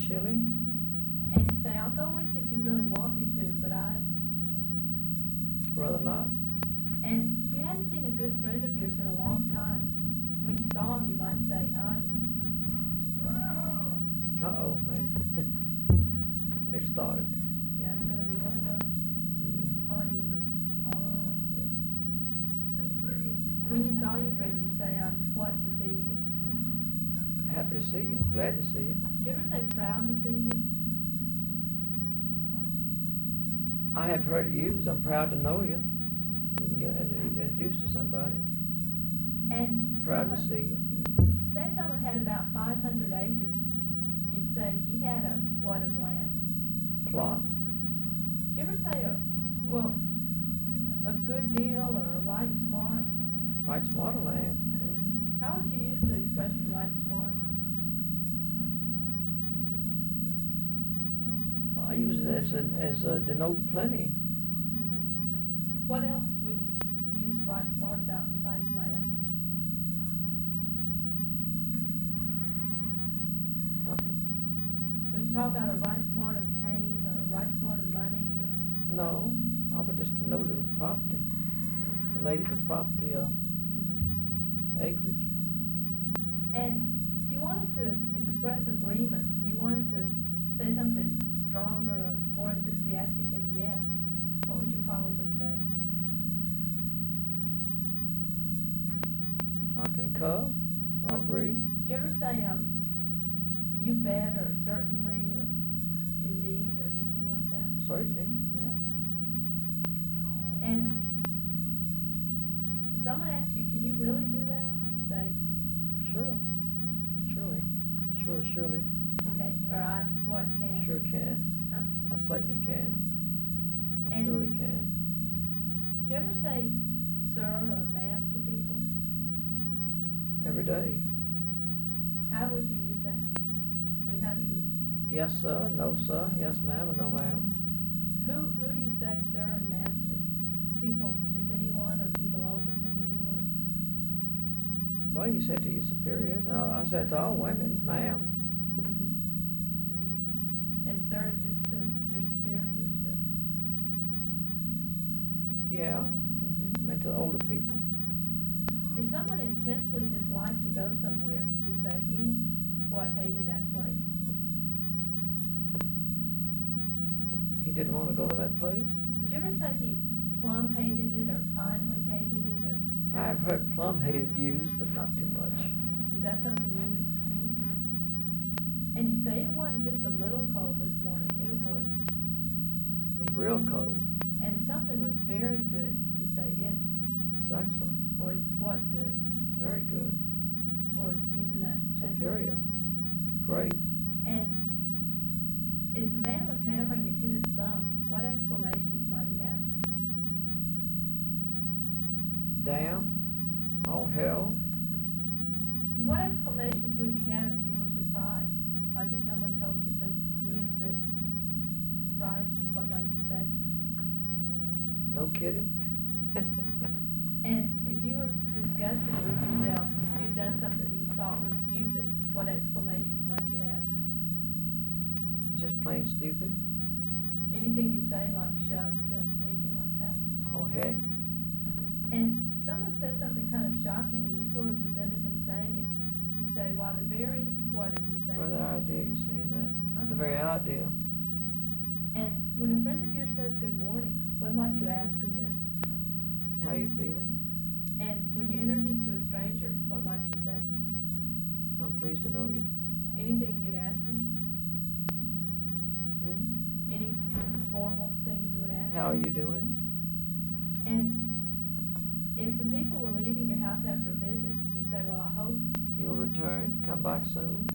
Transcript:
chilly. And you say, I'll go with you if you really want me to, but I... Rather not. And if you hadn't seen a good friend of yours in a long time, when you saw him, you might say, Uh-oh, man. They started. yeah, it's going to be one of those parties all over again. When you saw your friend, you say, I'm what to see you. Happy to see you. Glad to see you. Do you ever say proud to see you? I have heard it used. I'm proud to know you. When you're introduced to somebody. And Proud to see you. say someone had about 500 acres. You'd say he had a what of land? Plot. Do you ever say a good deal or a right smart? Right smart of land. How would you use the expression right smart? I use it as a denote plenty. What else would you use right smart about besides land? Would you talk about a right smart of pain or a right smart of money? Or? No, I would just denote it with property. Related to property acreage. And if you wanted to express agreement, you wanted to say something stronger or more enthusiastic than yes, what would you probably say? I concur. I agree. Do you ever say, you bet or certainly or indeed or anything like that? Certainly, yeah. And if someone asks you, can you really do that? You say, Sure. Surely. Surely. okay, or I what can? Sure can. Huh? I certainly can. I And surely can. do you ever say sir or ma'am to people? Every day. How would you use that? I mean, how do you? Yes, sir. No, sir. Yes, ma'am. Or no, ma'am. Who do you say sir and ma'am to? People, just anyone, or people older than you, or? Well, you said to your superiors. I said to all women, ma'am. And sir, just to your superiors, or? Yeah. And to older people. If someone intensely disliked to go somewhere, you say he, what, hated that place? He didn't want to go to that place? Did you ever say he plumb hated it or finally hated it, or I've heard plum hated used, but not too much. is that something you would use? And you say it wasn't just a little cold this morning, it was. It was real cold. And if something was very good, you say It's excellent. or it's what good, Very good. or it's using that same. Superior. Great. And if the man was hammering and hit his thumb, what exclamations might he have? Damn. Oh, hell. What exclamations would you have if you were surprised? Like if someone told you some news that surprised you, what might you say? No kidding. And if you were disgusted with yourself, you'd done something you thought was stupid, what exclamations might you have? Just plain stupid. Anything you say, like shucks or anything like that? Oh, heck. And if someone says something kind of shocking and you sort of resented him saying it, you say, why the very, what did you say? Or the idea you're saying that. Huh? The very idea. And when a friend of yours says good morning, what might you ask him then? How you feeling? And when you're introduced to a stranger, what might you say? I'm pleased to know you. Anything you'd ask him? Any formal thing you would ask? How are you doing? And if some people were leaving your house after a visit, you'd say, well, I hope You'll return. Come back soon.